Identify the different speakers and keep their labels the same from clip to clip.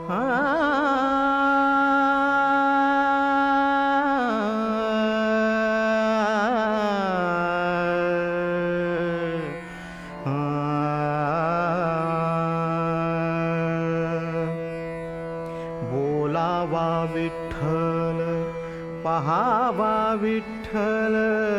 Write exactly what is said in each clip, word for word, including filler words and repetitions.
Speaker 1: बोलावा विठ्ठल पहावा विठ्ठल,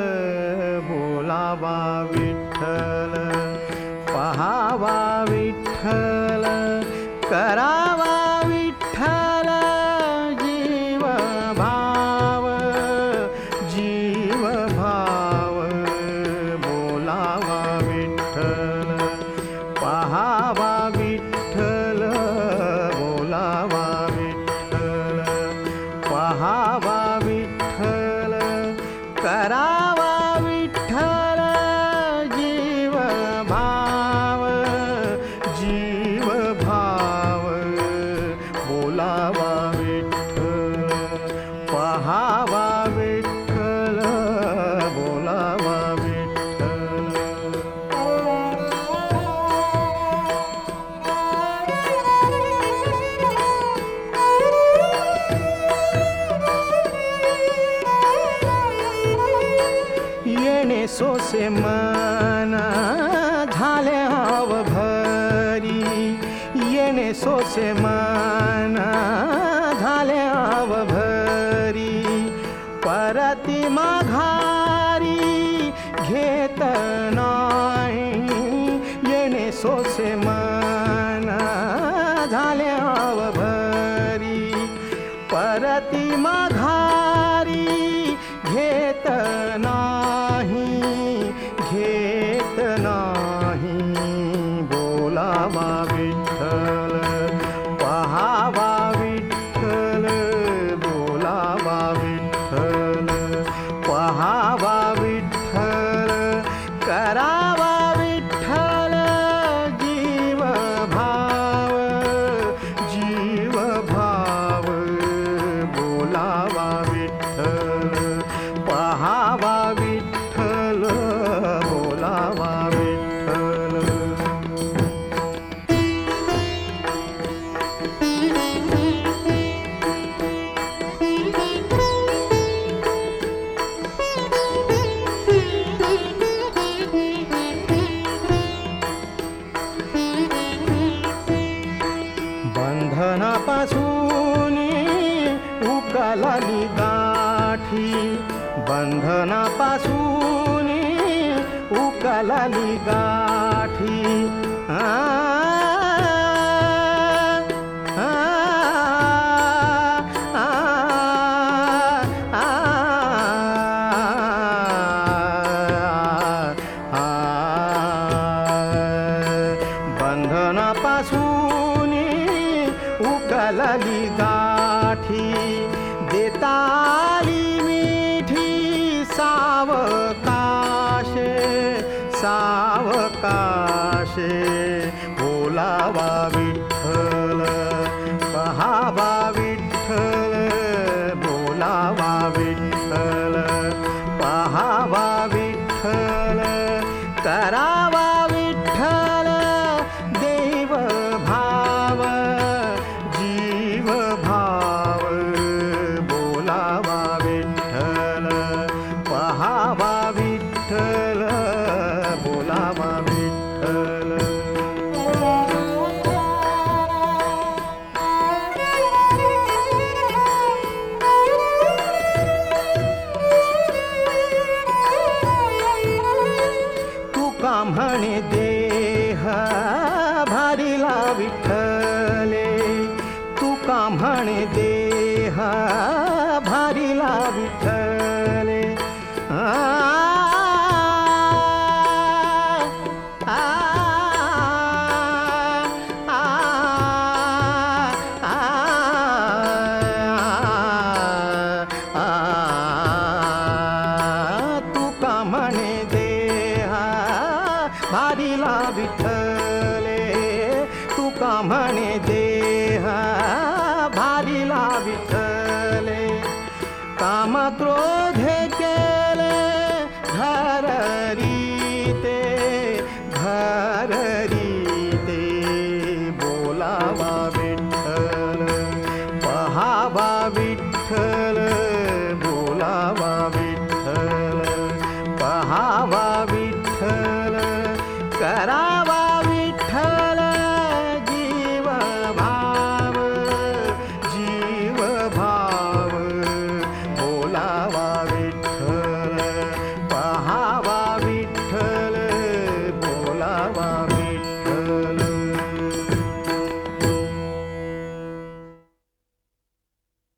Speaker 1: बोलावा विठ्ठल पहावा विठ्ठल, करावा विठ्ठल जीव भाव, जीव भाव, बोलावा विठ्ठल पहावा विठ्ठल, बोलावा विठ्ठल पहावा विठ्ठल, करावा विठ्ठल जीव भाव, जीव भाव, बोलावा विठ्ठल पहावा विठ्ठल, बोलावा विठ्ठल. येणे सोसे मन झाले अवघरी, येणे सोसे मन झाले अवघरी, परती माघारी घेत नाही, येणे सोसे मन झाले अवघरी, परती माघारी घेत नाही, घेत नाही, बोलावा विठ्ठल पहावा विठ्ठल, बोलावा विठ्ठल पहावा विठ्ठल, करावा विठ्ठल जीव भाव, जीव भाव, बोलावा विठ्ठल पहावा विठ्ठल, बोलावा विठ्ठल. बंधनापासून उकलली गाठी, बंधनापासून उकलली गाठी, आ, आ, आ, आ, आ, बंधनापासून उकलली गाठी, देताली मिठी सावकाशे, सावकाशे, बोलावा विठ्ठल पहावा विठ्ठल, बोलावा विठ्ठल पहावा विठ्ठल, करावा विठ्ठल देव भाव, जीव भाव, बोलावा विठ्ठल पहावा विठ्ठल, बोलावा विठ्ठल. तुका म्हणे देह भारीला विठ्ठले, तुका म्हणे देह भारीला विठ्ठले, आ, आ, आ, आ, आ, तुका म्हणे देह भारीला विठ्ठले, तुका म्हणे देह भारीला विठ्ठले, काम क्रोध